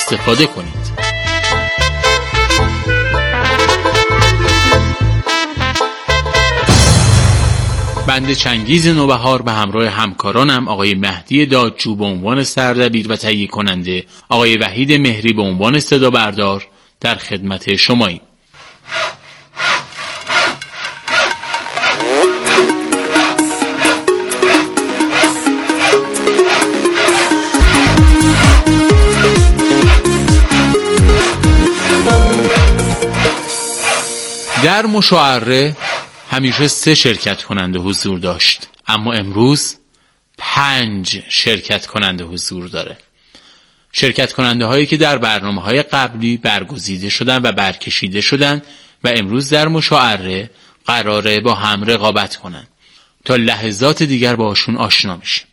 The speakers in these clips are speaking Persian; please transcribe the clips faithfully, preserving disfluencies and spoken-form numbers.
استفاده کنید. بنده چنگیز نوبهار به همراه همکارانم آقای مهدی دادجو به عنوان سردبیر و تهیه کننده، آقای وحید مهری به عنوان صدا بردار در خدمت شماییم. در مشاعره همیشه سه شرکت کننده حضور داشت، اما امروز پنج شرکت کننده حضور داره. شرکت کننده هایی که در برنامه های قبلی برگزیده شدن و برکشیده شدن و امروز در مشاعره قراره با هم رقابت کنن. تا لحظات دیگر باشون آشنا میشیم.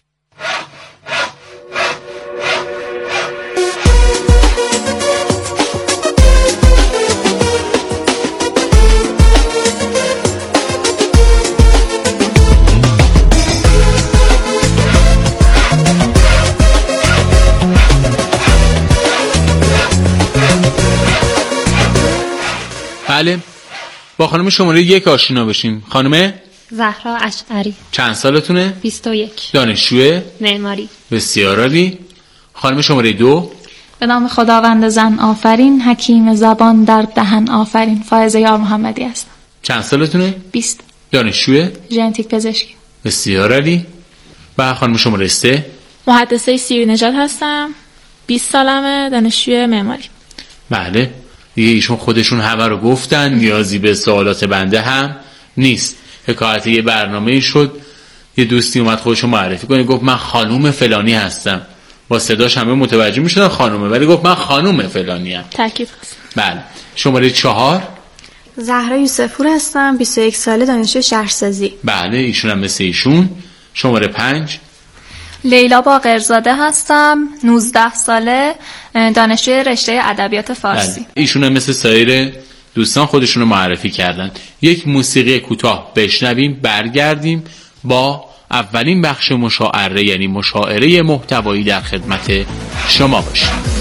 بله، با خانم شماره یک آشنا بشیم. خانم زهرا اشعری. چند سالتونه؟ بیست و یک. دانشجوی معماری. بسیار عالی. خانم شماره دو. به نام خداوند زن آفرین، حکیم زبان در دهن آفرین. فائزه یار محمدی هستم. چند سالتونه؟ بیست. دانشجوی ژنتیک پزشکی. بسیار عالی. و خانم شماره سه. محدثه سیری نژاد هستم. بیست سالمه، دانشجوی معماری. بله، دیگه ایشون خودشون همه رو گفتن، نیازی به سوالات بنده هم نیست. حکایت یه برنامه شد، یه دوستی اومد خودشو معرفی کنه، گفت من خانوم فلانی هستم. با صداش همه متوجه میشدن خانومه، ولی گفت من خانوم فلانی ام. تاکید هست. بله. شماره چهار. زهرا یوسفپور هستم، بیست و یک ساله، دانشجوی شهرسازی. بله، ایشون هم مثل ایشون. شماره پنج. لیلا باقرزاده هستم، نوزده ساله، دانشجوی رشته ادبیات فارسی. بله. ایشون هم مثل سایر دوستان خودشون رو معرفی کردن. یک موسیقی کوتاه بشنویم، برگردیم با اولین بخش مشاعره، یعنی مشاعره محتوایی در خدمت شما باشیم.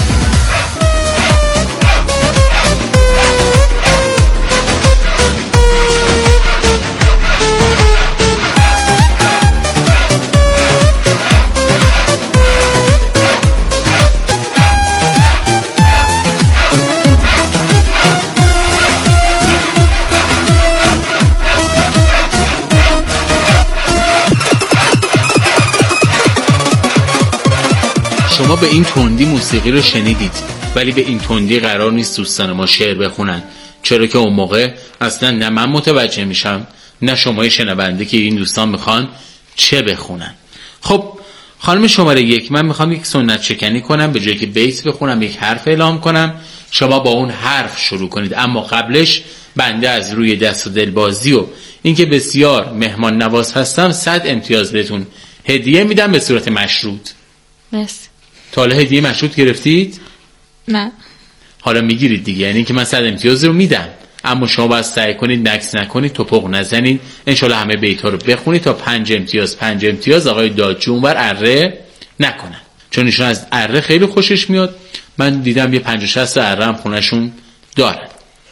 شما به این تندی موسیقی رو شنیدید، ولی به این تندی قرار نیست دوستان ما شعر بخونن، چرا که اون موقع اصلا نه من متوجه میشم نه شمای شنونده که این دوستان میخوان چه بخونن. خب خانم شماره یک، من میخوام یک سنت شکنی کنم، به جایی که بیت بخونم یک حرف اعلام کنم، شما با اون حرف شروع کنید. اما قبلش بنده از روی دست و دل بازی و اینکه بسیار مهمان نواز هستم صد امتیاز بهتون هدیه میدم به صورت مشروط. مرسی. تا حالا هدیه مشروط گرفتید؟ نه. حالا میگیرید دیگه، یعنی که من صد امتیاز رو میدم، اما شما باید سعی کنید نکس نکنید، توپق نزنید، انشالله همه بیت‌ها رو بخونید تا پنج امتیاز پنج امتیاز آقای دادجو اونور اره نکنن، چون ایشون از اره خیلی خوشش میاد. من دیدم یه پنجاه شصت اره هم خونشون دارن.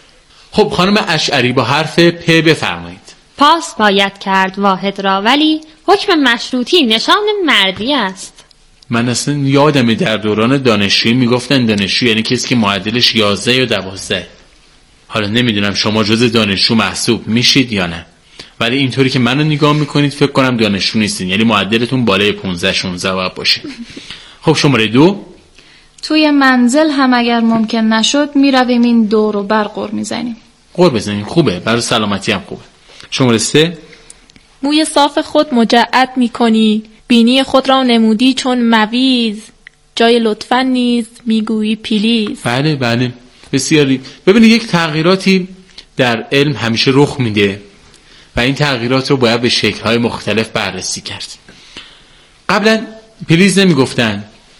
خب خانم اشعری با حرف پ بفرمایید. پاس باید کرد واحد را، ولی حکم مشروطی نشان مردی است. من اصلا یادمه در دوران دانشجویی میگفتن دانشجو یعنی کسی که معدلش یازده یا دوازده. حالا نمیدونم شما جز دانشجو محسوب میشید یا نه، ولی اینطوری که منو نگاه میکنید فکر کنم دانشجو نیستین، یعنی معدلتون بالای پانزده شانزده باید باشه. خب شماره دو. توی منزل هم اگر ممکن نشد میرویم این دور و بر قر میزنیم. قر بزنیم خوبه، برای سلامتی هم خوبه. شماره سه. موی صاف خود مجعد میکنی، بینی خود را نمودی چون مویز، جای لطفاً نیز میگویی پلیز. بله بله بسیاری. ببینید یک تغییراتی در علم همیشه رخ میده و این تغییرات رو باید به شکل‌های مختلف بررسی کرد. قبلا پلیز نمیگفتن،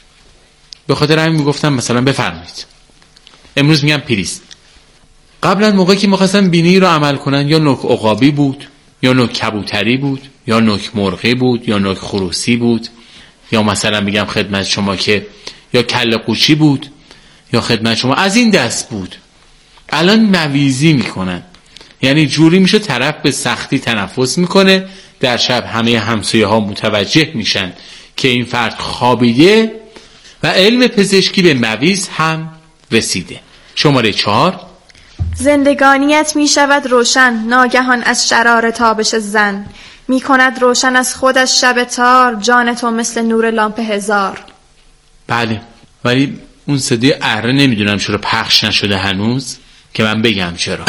به خاطر همین میگفتن مثلا بفرمایید. امروز میگن پلیز. قبلا موقعی که میخواستن بینی رو عمل کنن یا نوک عقابی بود یا نوک کبوتری بود یا نوک مرغی بود یا نوک خروسی بود یا مثلا میگم خدمت شما که یا کله قوچی بود. یا خدمت شما از این دست بود. الان مویزی میکنن، یعنی جوری میشه طرف به سختی تنفس میکنه، در شب همه همسایه ها متوجه میشن که این فرد خوابیده و علم پزشکی به مویز هم رسیده. شماره چهار، زندگانیت می شود روشن ناگهان از شرار تابش زن، می کند روشن از خودش شب تار، جان تو مثل نور لامپ هزار. بله، ولی اون صدای اره نمیدونم چرا پخش نشده هنوز، که من بگم چرا.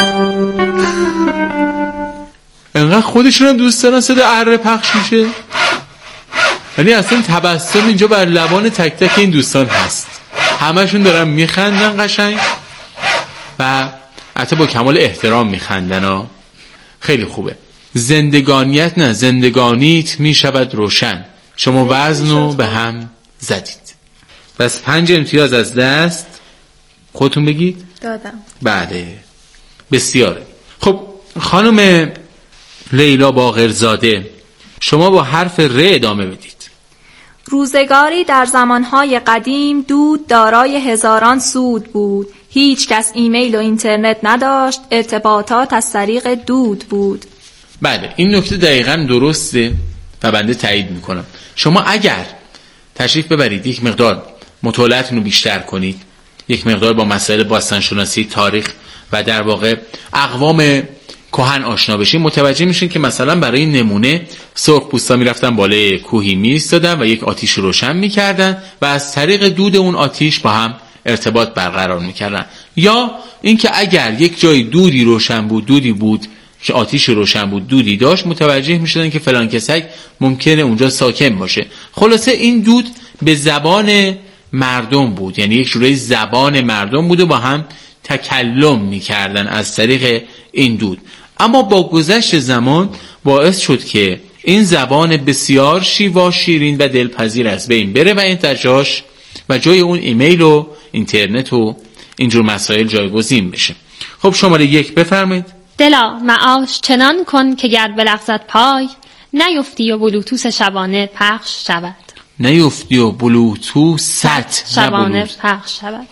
انقدر خودشون هم دوست دارن صدای اره پخش میشه، یعنی اصلا تبسم اینجا بر لبان تک تک این دوستان هست، همشون دارن میخندن قشنگ و حتی با کمال احترام میخندن ها. خیلی خوبه. زندگانیت نه زندگانیت میشود روشن. شما وزن رو به هم زدید. بس پنج امتیاز از دست خودتون بگید. دادم. بله بسیاره. خب خانم لیلا باقرزاده، شما با حرف ر ادامه بدید. روزگاری در زمانهای قدیم دود دارای هزاران سود بود. هیچ کس ایمیل و اینترنت نداشت، ارتباطات از طریق دود بود. بله این نکته دقیقاً درسته و بنده تایید میکنم. شما اگر تشریف ببرید یک مقدار مطالعاتتون رو بیشتر کنید، یک مقدار با مسائل باستانشناسی، تاریخ و در واقع اقوام کهن آشنا بشین، متوجه میشین که مثلا برای نمونه سرخپوستا میرفتن بالای کوهی میایستادن و یک آتیش روشن میکردن و از طریق دود اون آتیش با هم ارتباط برقرار میکردن. یا اینکه اگر یک جای دودی روشن بود، دودی بود که آتیش روشن بود، دودی داشت، متوجه میشدن که فلان کسک ممکنه اونجا ساکن باشه. خلاصه این دود به زبان مردم بود، یعنی یک جوری زبان مردم بود و با هم تکلم میکردن از طریق این دود. اما با گذشت زمان باعث شد که این زبان بسیار شیوا شیرین و دلپذیر از بین بره و این تجاش و جای اون ایمیل و اینترنت و اینجور مسائل جایگزین بشه. خب شماره یک بفرمایید. دلا معاش چنان کن که گر بلغزد پای، نیفتی و بلوتوس شبانه پخش شود. نیفتی و بلوتوس ست شبانه پخش شود.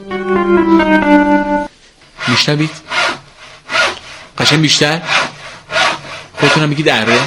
میشنوید؟ قشنگ بیشتر؟ خودتونم بگید اره؟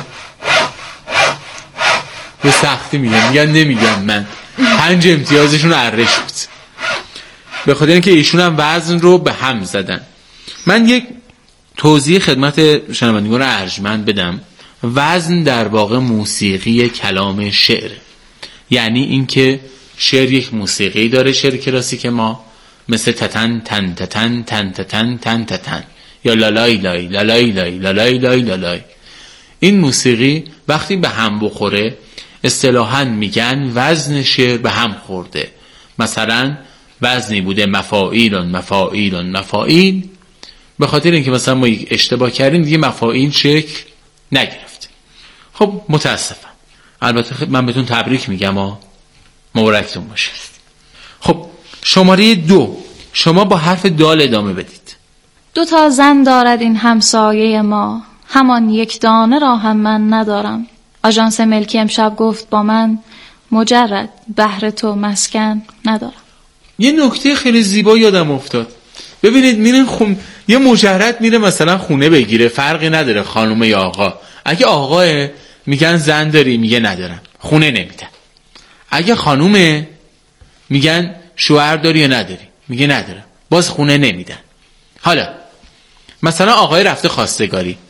به سختی میگم، میگن نمیگم من. پنج امتیازشون ارش بود، به خاطر اینکه ایشون هم وزن رو به هم زدن. من یک توضیح خدمت شنوندگان ارجمند بدم. وزن در واقع موسیقی کلام شعر، یعنی اینکه شعر یک موسیقی داره، شعر کلاسیک ما مثل تتن تن تتن تن تتن تن تتن یا لالای لای لالای لای لالای لای لالای. این موسیقی وقتی به هم بخوره اصطلاحاً میگن وزن شعر به هم خورده. مثلا وزنی بوده مفاعیلون مفاعیلون مفاعیل، به خاطر اینکه مثلا ما یک اشتباه کردیم دیگه مفاعیل شکل نگرفت. خب متاسفم، البته من بهتون تبریک میگم و مبارکتون باشه. خب شماره دو، شما با حرف دال ادامه بدید. دو تا زن دارد این همسایه ما، همان یک دانه را هم من ندارم. آژانس ملکی امشب گفت با من، مجرد بهر تو مسکن ندارم. یه نکته خیلی زیبا یادم افتاد. ببینید میرین خون، یه مجرد میره مثلا خونه بگیره، فرقی نداره خانم یا آقا. اگه آقاه میگن زن داری، میگه ندارم، خونه نمیدن. اگه خانومه میگن شوهر داری یا نداری، میگه ندارم، باز خونه نمیدن. حالا مثلا آقای رفته خواستگاری،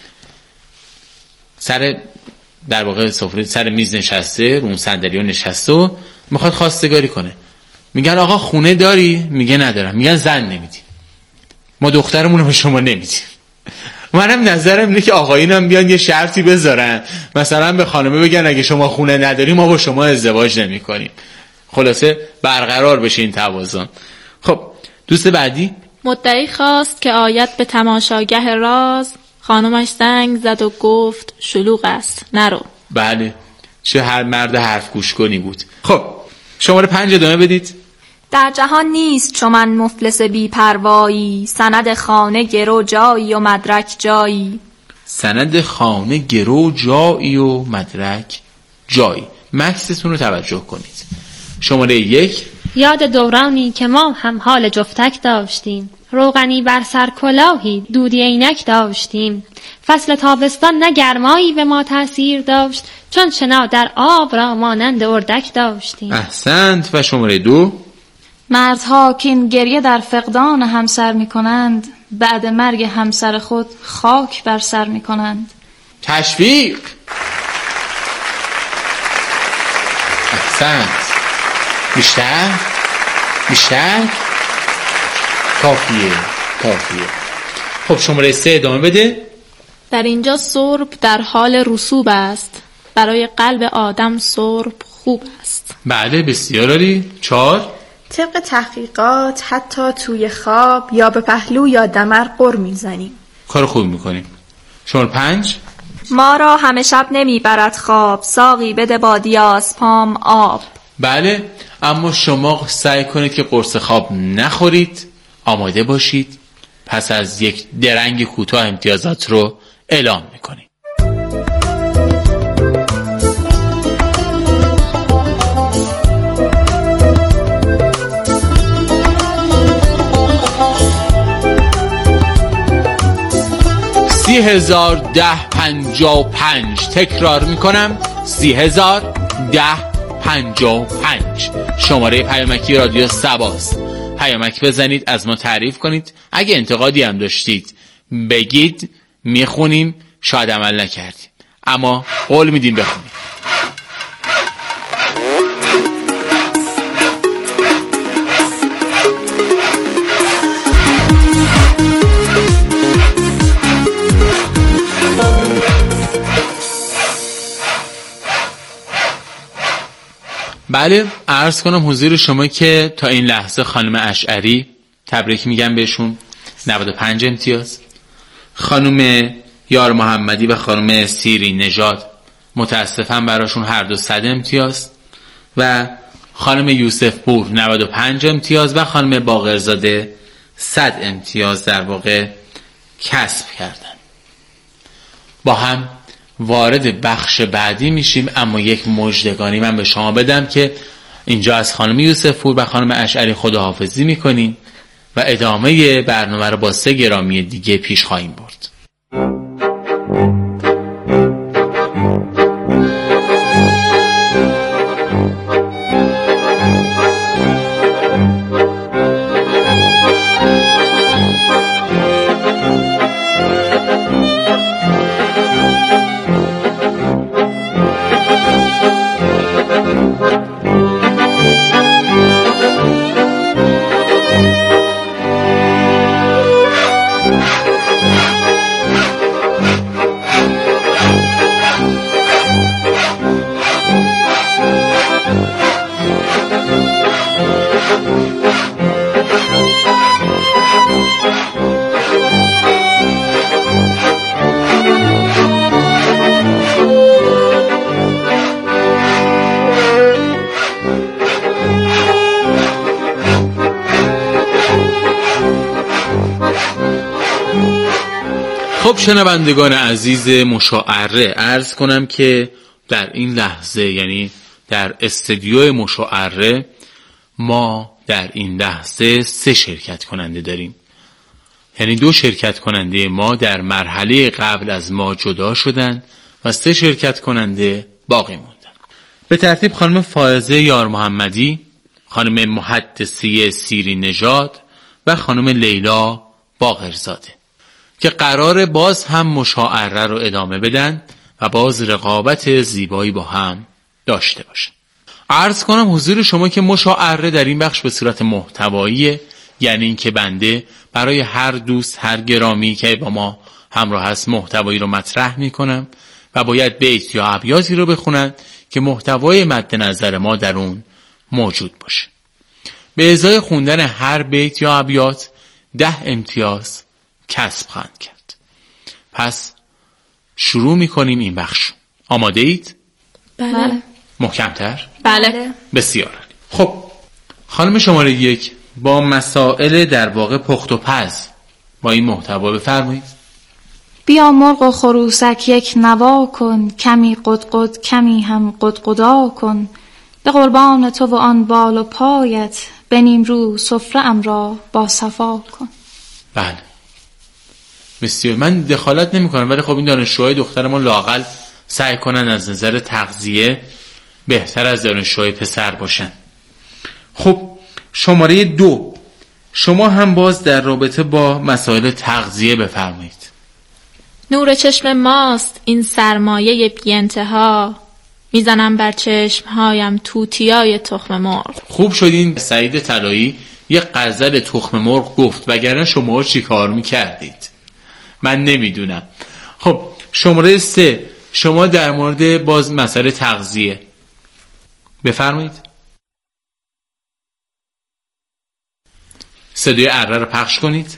سر در واقع سفره سر میز نشسته، رو اون صندلی نشسته و میخواد خواستگاری کنه. میگن آقا خونه داری؟ میگه ندارم. میگن زن نمیدی، ما دخترمون رو به شما نمیدیم. منم نظرم اینه که آقایونم بیان یه شرطی بذارن، مثلا به خانمه بگن اگه شما خونه نداری ما با شما ازدواج نمی کنیم. خلاصه برقرار بشه این توازن. خب دوست بعدی. مدعی خواست که آید به تماشاگه راز، خانمش زنگ زد و گفت شلوغ است نرو. بله، چه هر مرد حرف گوش کنی بود. خب شماره پنج ادامه بدید. در جهان نیست چون من مفلس بی پروایی، سند خانه گرو جایی و مدرک جایی. سند خانه گرو جایی و مدرک جایی. مکستون رو توجه کنید. شماره یک. یاد دورانی که ما هم حال جفتک داشتیم، روغنی بر سر کلاهی دودی عینک داشتیم. فصل تابستان نه گرمایی به ما تأثیر داشت، چون شنا در آب را مانند اردک داشتیم. احسنت. و شماره دو، مردها که این گریه در فقدان همسر می کنند، بعد مرگ همسر خود خاک بر سر می کنند. تشویق. احسنت. بیشتر بیشتر کافیه کافیه. خب شماره سه ادامه بده. در اینجا سرب در حال رسوب است، برای قلب آدم سرب خوب است. بله بسیار عالی. چهار، طبق تحقیقات حتی توی خواب یا به پهلو یا دمر قر میزنیم. کار خوب میکنیم. شماره پنج، ما را همه شب نمیبرد خواب، ساقی بده با دیاز پام آب. بله، اما شما سعی کنید که قرص خواب نخورید، آماده باشید. پس از یک درنگ کوتاه امتیازات رو اعلام میکنید. سی هزار ده پنجا و پنج. تکرار میکنم، سی هزار ده پنجا و پنج شماره پیامکی رادیو سباست. پیامک بزنید، از ما تعریف کنید. اگه انتقادی هم داشتید بگید، میخونیم. شاید عمل نکردیم اما قول میدیم بخونیم. بله، عرض کنم حضور شما که تا این لحظه خانم اشعری، تبریک میگم بهشون، نود و پنج امتیاز. خانم یار محمدی و خانم سیری نژاد متاسفم براشون هر دو صد امتیاز. و خانم یوسف پور نود و پنج امتیاز و خانم باقرزاده صد امتیاز در واقع کسب کردن. با هم وارد بخش بعدی میشیم، اما یک مژدگانی من به شما بدم که اینجا از خانم یوسف پور و خانم اشعری خداحافظی میکنیم و ادامه برنامه رو با سه گرامی دیگه پیش خواهیم برد. خب شنوندگان عزیز مشاعره، عرض کنم که در این لحظه، یعنی در استودیو مشاعره، ما در این لحظه سه شرکت کننده داریم. یعنی دو شرکت کننده ما در مرحله قبل از ما جدا شدن و سه شرکت کننده باقی موندن. به ترتیب خانم فائزه یار محمدی، خانم محدثی سیری نژاد و خانم لیلا باقرزاده که قرار باز هم مشاعره رو ادامه بدن و باز رقابت زیبایی با هم داشته باشن. عرض کنم حضور شما که مشاعره در این بخش به صورت محتواییه، یعنی این که بنده برای هر دوست، هر گرامی که با ما همراه هست محتوایی رو مطرح میکنم و باید بیت یا ابیاتی رو بخونن که محتوای مد نظر ما در اون موجود باشه. به ازای خوندن هر بیت یا ابیات ده امتیاز کسب خواهند کرد. پس شروع میکنیم این بخش. آماده اید؟ بله. محکمتر؟ بله. بسیار عالی. خب خانم شماره یک، با مسائل در واقع پخت و پز با این محتوا بفرمایید. بیا مرغ و خروسک یک نوا کن، کمی قدقد کمی هم قدقدا کن، به قربان تو و آن بال و پایت، به نیم رو سفره ام را با صفا کن. بله بسیار. من دخالت نمی کنم، ولی خب این دانشجوهای دخترمون لااقل سعی کنن از نظر تغذیه بهتر از دانشجوهای پسر باشن. خب شماره دو، شما هم باز در رابطه با مسائل تغذیه بفرمایید. نور چشم ماست این سرمایه بی انتها، میزنم بر چشمهایم توتیای تخم مرغ. خوب شدین سعید طلایی یه غزل تخم مرغ گفت، وگرنه شما چی کار میکردید من نمیدونم. خب شماره سه، شما در مورد باز مسئله تغذیه بفرمایید. صدای اره رو پخش کنید.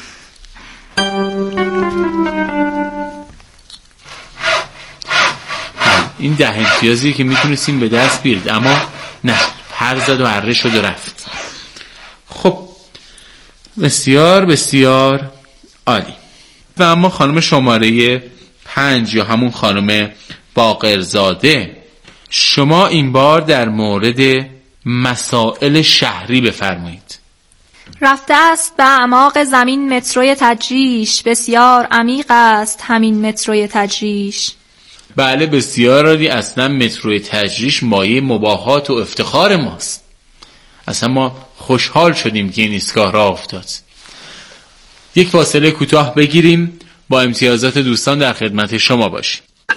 این ده امتیازی که میتونستیم به دست بیارید، اما نه، پر زد و اره شد و رفت. خب بسیار بسیار عالی. و اما خانم شماره پنج یا همون خانم باقرزاده، شما این بار در مورد مسائل شهری بفرمایید. رفته است به اعماق زمین متروی تجریش، بسیار عمیق است همین متروی تجریش. بله بسیار عالی. اصلا متروی تجریش مایه مباهات و افتخار ماست. اصلا ما خوشحال شدیم که این ایستگاه راه افتاد. یک فاصله کوتاه بگیریم، با امتیازات دوستان در خدمت شما باشیم.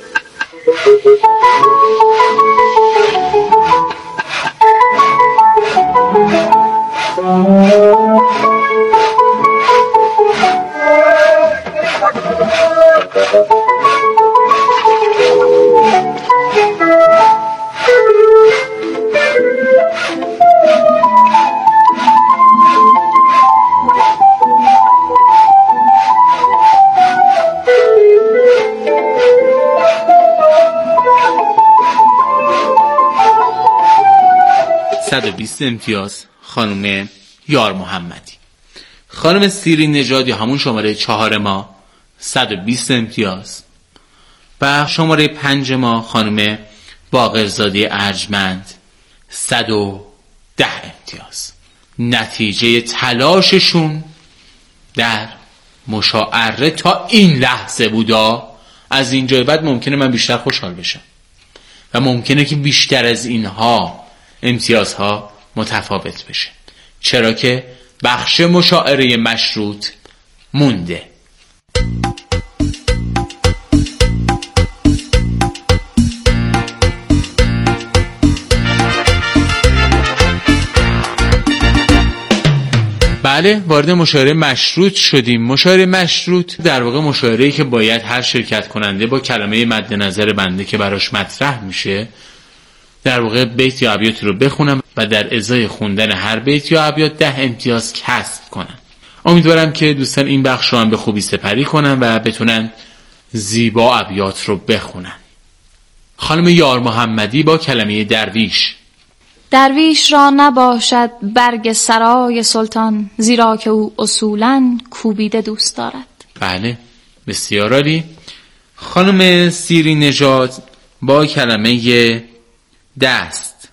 صد و بیست امتیاز خانم یار محمدی. خانم سیری نژاد یا همون شماره چهار ما صد و بیست امتیاز. و شماره پنج ما خانم باقرزاده ارجمند صد و ده امتیاز. نتیجه تلاششون در مشاعره تا این لحظه بودا. از اینجای بعد ممکنه من بیشتر خوشحال بشم و ممکنه که بیشتر از اینها امتیازها متفاوت بشه، چرا که بخش مشاعره مشروط مونده. بله وارد مشاعره مشروط شدیم. مشاعره مشروط در واقع مشاعره‌ای که باید هر شرکت کننده با کلمه مد نظر بنده که براش مطرح میشه در واقع بیت یا ابیات رو بخونم و در ازای خوندن هر بیت یا ابیات ده امتیاز کسب کنم. امیدوارم که دوستان این بخش رو هم به خوبی سپری کنن و بتونن زیبا ابیات رو بخونن. خانم یار محمدی با کلمه درویش. درویش را نباشد برگ سرای سلطان، زیرا که او اصولاً کوبیده دوست دارد. بله بسیار عالی. خانم سیری نژاد با کلمه دست.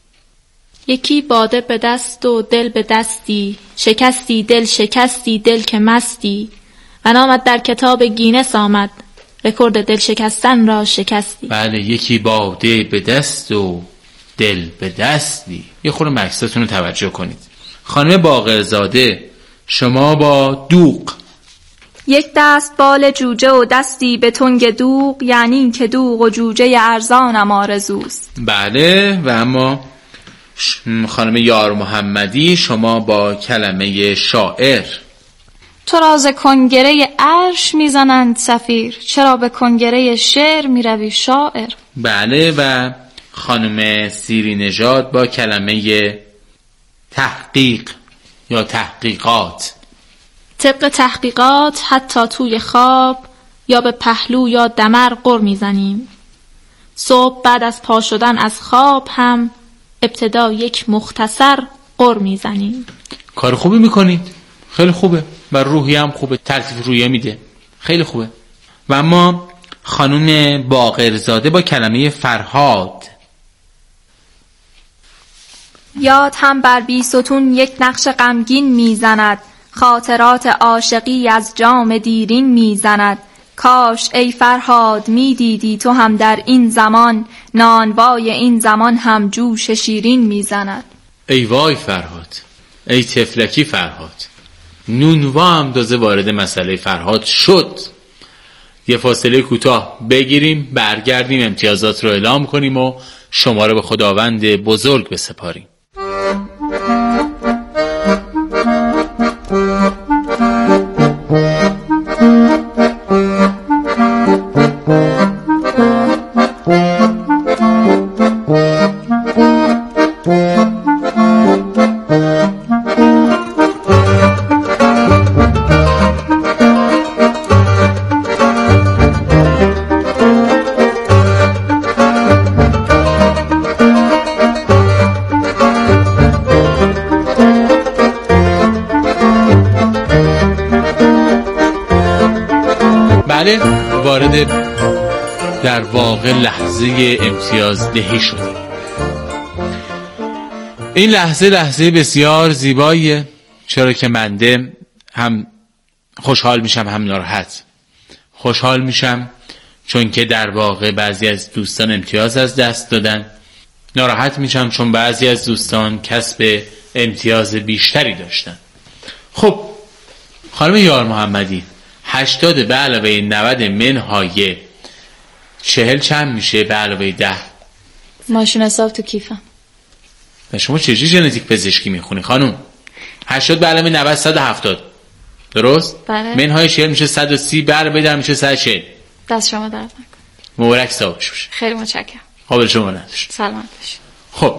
یکی باده به دست و دل به دستی، شکستی دل شکستی دل که مستی، و نامت در کتاب گینس آمد، رکورد دل شکستن را شکستی. بله یکی باده به دست و دل به دستی. یه خورده مکساتون رو توجه کنید. خانم باقرزاده شما با دوغ. یک دست بال جوجه و دستی به تنگ دوغ، یعنی این که دوغ و جوجه ارزانم آرزوست. بله و اما خانم یار محمدی شما با کلمه شاعر. تو را ز کنگره عرش میزنند صفیر، چرا به کنگره شعر میروی شاعر. بله و خانم سیری نژاد با کلمه تحقیق یا تحقیقات. طبق تحقیقات حتی توی خواب یا به پهلو یا دمر غر میزنیم. صبح بعد از پا شدن از خواب هم ابتدا یک مختصر غر میزنیم. کار خوبی میکنید، خیلی خوبه و روحی هم خوبه، تلطیف روحیه میده، خیلی خوبه. و اما خانم باقرزاده با کلمه فرهاد. یاد هم بر بیستون یک نقش غمگین میزند، خاطرات عاشقی از جام دیرین میزند. کاش ای فرهاد میدیدی تو هم در این زمان، نانوای این زمان هم جوش شیرین میزند. ای وای فرهاد، ای تفلکی فرهاد. نونوا هم تازه وارد مسئله فرهاد شد. یه فاصله کوتاه بگیریم، برگردیم، امتیازات رو اعلام کنیم و شما رو به خداوند بزرگ بسپاریم. بله، وارد در واقع لحظه امتیاز دهی شدیم. این لحظه لحظه بسیار زیباییه، چرا که منده هم خوشحال میشم هم ناراحت. خوشحال میشم چون که در واقع بعضی از دوستان امتیاز از دست دادن، ناراحت میشم چون بعضی از دوستان کسب امتیاز بیشتری داشتن. خب خانم یار محمدی، هشتاد به علاوه نود منهای چهل چند میشه به علاوه ده؟ ماشین حساب تو کیفم. و شما چجوری ژنتیک پزشکی میخونی خانم؟ هشتاد به علاوه نود صد و هفتاد، درست؟ بله. منهای چهل میشه صد و سی، به علاوه ده میشه صد و چهل. دست شما درد نکنه. مبارک صاحبش باشه. خیلی متشکرم. قابل شما نداشت. سلامت باشید. خب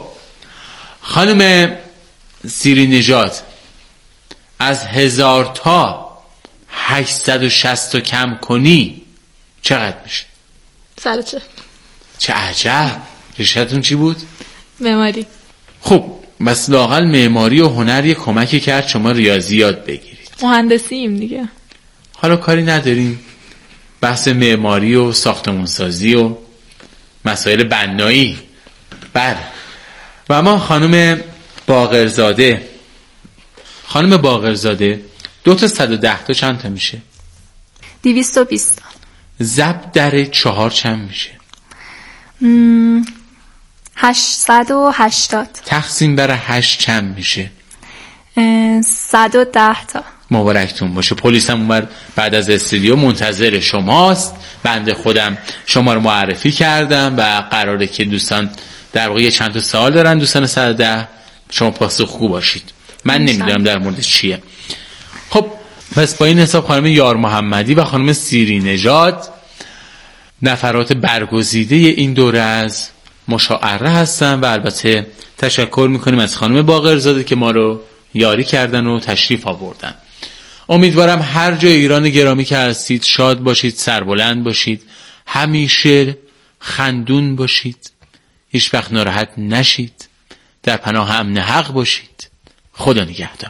خانم سیری نژاد، از هزار تا هشتصد و شصت کم کنی چقدر میشه؟ صد و چهل. چه عجب. رشته‌تون چی بود؟ معماری. خب بس لااقل معماری و هنر یه کمکی کرد شما ریاضی یاد بگیرید. مهندسیم دیگه. حالا کاری نداریم، بحث معماری و ساختمانسازی و مسائل بنایی. بله. و ما خانم باقرزاده، خانم باقرزاده دو تا صد و ده تا چند تا میشه؟ دویست و بیست. ضرب در چهار چند میشه؟ مم... هشتصد و هشتاد. تقسیم بر هشت چند میشه؟ صد و ده تا. مبارکتون باشه. پلیس هم اومد بعد از استودیو منتظر شماست. بنده خودم شما رو معرفی کردم و قراره که دوستان در واقع چند تا سوال دارن، دوستان صد و ده، شما پاسخگو باشید. من نمیدونم در مورد چیه. خب پس با این حساب خانم یار محمدی و خانم سیری نژاد نفرات برگزیده این دوره از مشاعره هستن و البته تشکر میکنیم از خانم باقرزاده که ما رو یاری کردن و تشریف آوردن. امیدوارم هر جای ایران گرامی که هستید شاد باشید، سربلند باشید، همیشه خندون باشید، هیچ وقت ناراحت نشید، در پناه امن حق باشید. خدا نگهدار.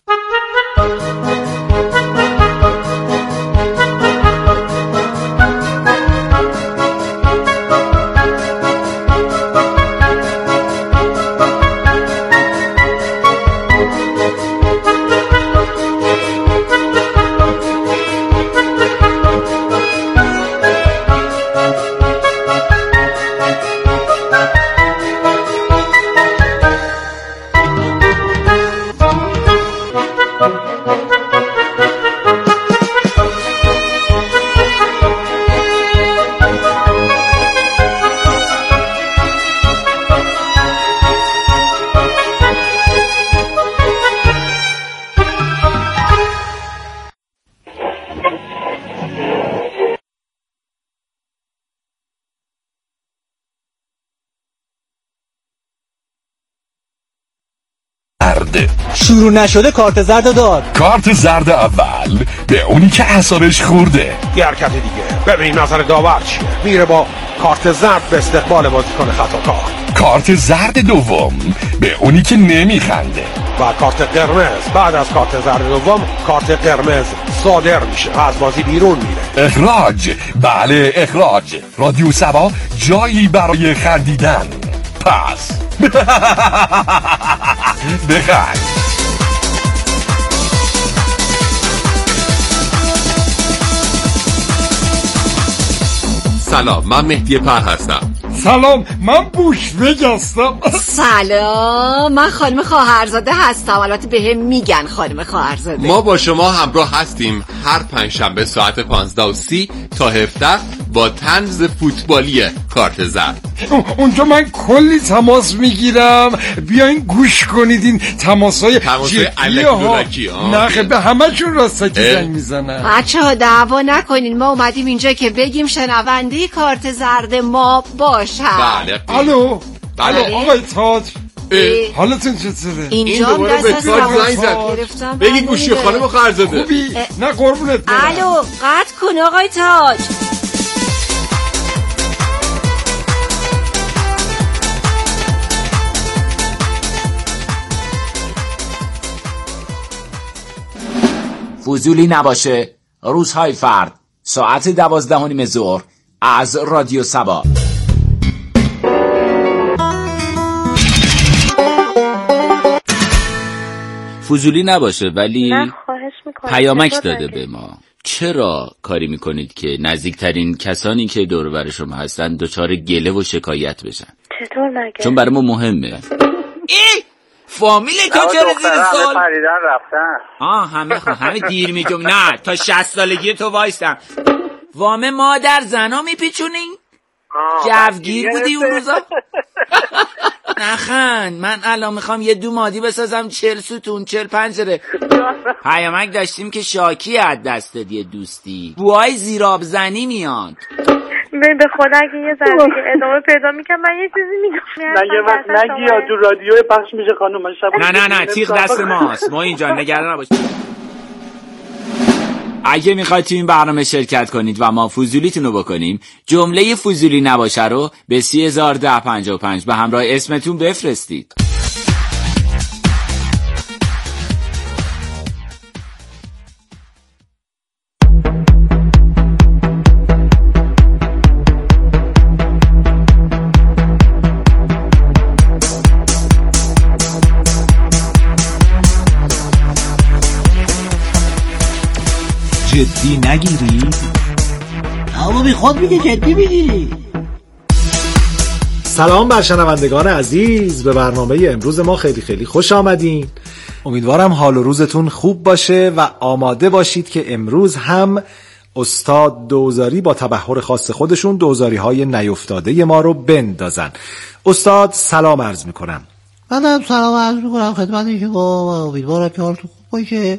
شروع نشده کارت زرد داد. کارت زرد اول به اونی که اعصابش خورده. یه حرکت دیگه. ببین نظر داور چیه؟ میره با کارت زرد به استقبال بازیکن خطاکار. کارت زرد دوم به اونی که نمیخنده. و کارت قرمز بعد از کارت زرد دوم کارت قرمز صادر میشه، از بازی بیرون میره. اخراج. بله اخراج. رادیو سبا جایی برای خندیدن. پس بخند. سلام، من مهدی پر هستم. سلام، من بوشوگ هستم. سلام، من خانم خواهرزاده هستم. البته به هم میگن خانم خواهرزاده. ما با شما همراه هستیم هر پنجشنبه ساعت پانزده و سی تا هفده با طنز فوتبالی کارت زرد. اونجا من کلی تماس میگیرم. بیاین گوش کنید این تماسای تماسای الکی دولکی. نه به همه چون راستکی زنگ میزنن. بچه ها دعوا نکنین، ما اومدیم اینجا که بگیم شنونده کارت زرد ما باشن. بله. الو الو آقای تاج، حالتون چطوره؟ اینجا این دوباره به تاج زنگ زد. بگی گوشی خانم خواهرزاده. خوبی؟ نه قربونت برم. الو قطع کن آقای تاج. فضولی نباشه. روزهای فرد ساعت دوازده و نیم ظهر از رادیو سبا. فضولی نباشه ولی پیامک داده به ما. چرا کاری میکنید که نزدیکترین کسانی که دور و بر شما هستن دچار گله و شکایت بشن؟ چطور مگه؟ چون برای ما مهمه. ای فامیل تو چرا زیر سال خریدن رفتن؟ آه همه خب همه دیر میگم. نه تا شصت سالگی تو وایستم. وامه مادر زنا میپیچونین؟ جوگیر بودی اون روزا؟ نخند، من الان میخوام یه دو مادی بسازم چل ستون چل پنجره. پیامک داشتیم که شاکی از دست داد یه دوستی. بوهای زیراب زنی میاد. من به خدا اگه یه ذره دیگه ادامه پیدا میکنم من یه چیزی میگم. نه یه وقت نگی یا تو رادیو پخش میشه خانم. من شب نه نه نه تیغ دست ماست. ما اینجا نگران نباش. اگه میخواید تو این برنامه شرکت کنید و ما فضولیتون رو بکنیم، جمله فضولی نباشه رو به سی هزار ده پنجاه و پنج به همراه اسمتون بفرستید. جدی نگیری؟ اما بی خود میگه جدی میگیری. سلام بر شنوندگان عزیز، به برنامه امروز ما خیلی خیلی خوش آمدین. امیدوارم حال و روزتون خوب باشه و آماده باشید که امروز هم استاد دوزاری با تبحر خاص خودشون دوزاری های نیفتاده ما رو بندازن. استاد سلام عرض میکنم. من هم سلام عرض میکنم خدمت شما، امیدوارم که حالتون خوب باشه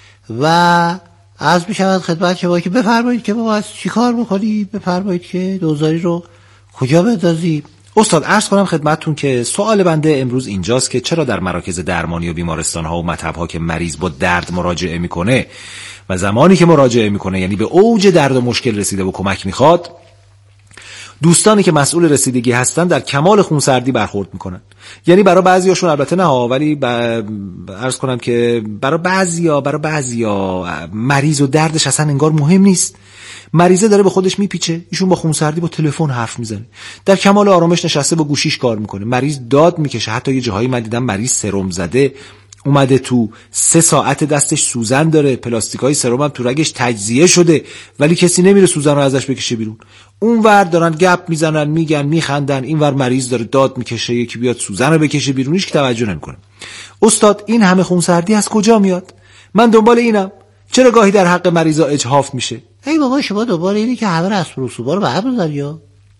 و عرض میشود خدمت شما که بفرمایید که ما باید چی کار بکنیم، بفرمایید که دوزاری رو کجا بندازیم. استاد عرض کنم خدمتتون که سوال بنده امروز اینجاست که چرا در مراکز درمانی و بیمارستان‌ها و مطب‌ها که مریض با درد مراجعه میکنه و زمانی که مراجعه میکنه یعنی به اوج درد و مشکل رسیده و کمک میخواد، دوستانی که مسئول رسیدگی هستن در کمال خونسردی برخورد میکنن. یعنی برای بعضیاشون البته نه ها، ولی ب... عرض کنم که برای بعضیا برای بعضیا مریض و دردش اصلا انگار مهم نیست. مریضه داره به خودش میپیچه، ایشون با خونسردی با تلفن حرف میزنه، در کمال آرامش نشسته با گوشیش کار میکنه. مریض داد میکشه. حتی یه جاهایی من دیدم مریض سرم زده اومده تو، سه ساعت دستش سوزن داره، پلاستیکای سرم هم تو رگش تجزیه شده، ولی کسی نمیره سوزن رو ازش بکشه بیرون. اونور دارن گپ میزنن، میگن، میخندن، اینور مریض داره داد میکشه یکی بیاد سوزن رو بکشه بیرون، هیچ کی توجه نمیکنه. استاد این همه خونسردی از کجا میاد؟ من دنبال اینم چرا گاهی در حق مریضا اجحاف میشه. ای بابا شما دنبال اینی که همه رسم و رسوم‌ها رو به هم بزنی یا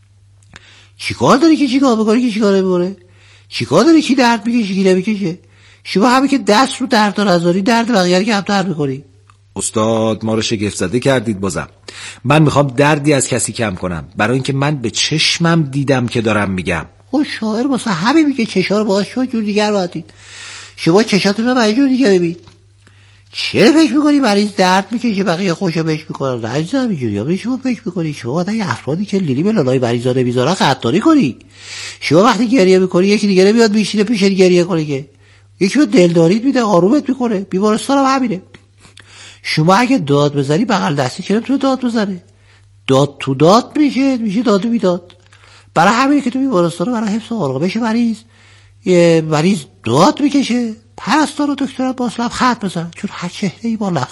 چیکار داری که چیکار بکنی که چیکار نمیکنه؟ چیکار داری کی درد میکشه کی نمیکشه؟ شما همه که دست رو درد نذاری درد بقیه که هم درد میکنی. استاد ما رو شگفت زده کردید. بازم من میخوام دردی از کسی کم کنم برای اینکه من به چشمم دیدم که دارم میگم. او شاعر واسه همین میگه چشا رو باز شو جور دیگر باید. شما چشاتون رو به جور دیگه ببین. چرا فکر میکنی مریض درد میکشه بقیه خوشو بهش میکنن؟ عزیزم اینجوری یا شما فکر میکنی شما باید این افرادی که لیلی به لالای مریضا نمیذارن قدردانی کنی. شما وقتی گریه میکنی یکی دیگه نمیاد میشینه پیش گریه کنه که یکی رو دلداریت میده، آرومت میکنه. بیمارستان هم همینه. شما اگه داد بزنی بغل دستی چرا تو داد بزنه؟ داد تو داد میشه، میشه داد و بیداد. برای همینه که تو بیمارستان برای حفظ آرامش مریض یه مریض داد میکشه، پرستار و دکتر باز لبخند بزن، چون هر چهره ای با لبخند